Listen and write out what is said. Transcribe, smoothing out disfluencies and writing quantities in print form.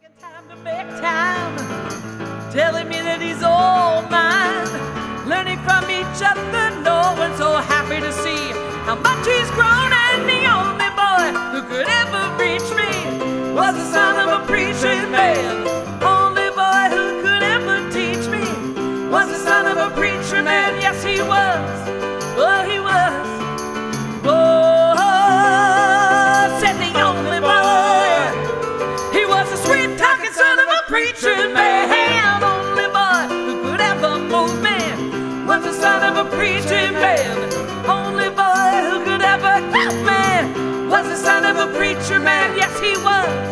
Time to make time, telling me that he's all mine, learning from each other, knowing so happy to see how much he's grown. And the only boy who could ever reach me was the son of a preaching man. Only boy who could ever teach me was the son of a preacher man. Yes, he was. Oh, he was. Oh, said the only boy. He was a sweet talking son of a preacher man. Only boy who could ever move me was the son of a preaching man. Only boy who could ever help me was the son of a preacher man. Yes, he was.